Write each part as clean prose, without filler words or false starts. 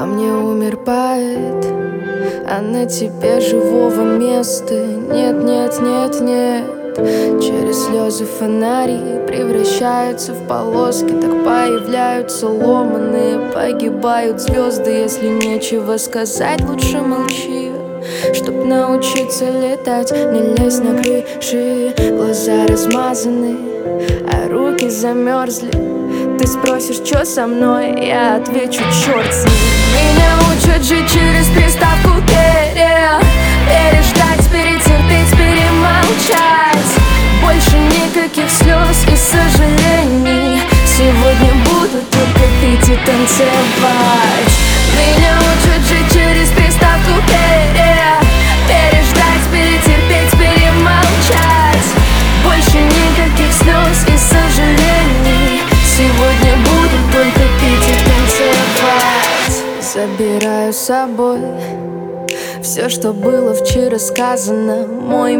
Во мне умер поэт, а на тебе живого места нет, нет, нет, нет. Через слезы фонари превращаются в полоски, так появляются ломаные, погибают звезды. Если нечего сказать, лучше молчи. Чтоб научиться летать, не лезь на крыши. Глаза размазаны, а руки замерзли. Ты спросишь, что со мной, я отвечу, черт с ним. Меня учат жить через приставку переждать, перетерпеть, перемолчать. Больше никаких слез и сожалений. Сегодня буду только пить и танцевать. Меня учат жить через приставку переждать, перетерпеть, перемолчать. Больше никаких слез и сожалений. Сегодня буду только пить и танцевать. Забираю с собой все, что было вчера сказано. Мой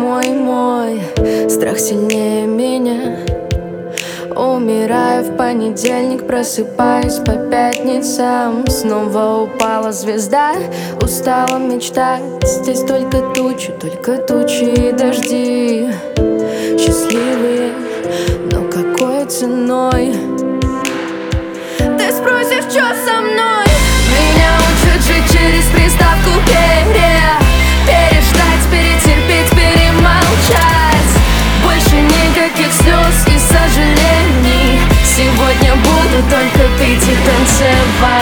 страх сильнее меня. Умираю в понедельник, просыпаюсь по пятницам. Снова упала звезда, устала мечтать. Здесь только тучи и дожди. Счастливые, но какой ценой? Ты спросишь, что со мной? Меня учат жить через приставку переждать, перетерпеть, перемолчать. Больше никаких слез и сожалений. Сегодня буду только пить и танцевать.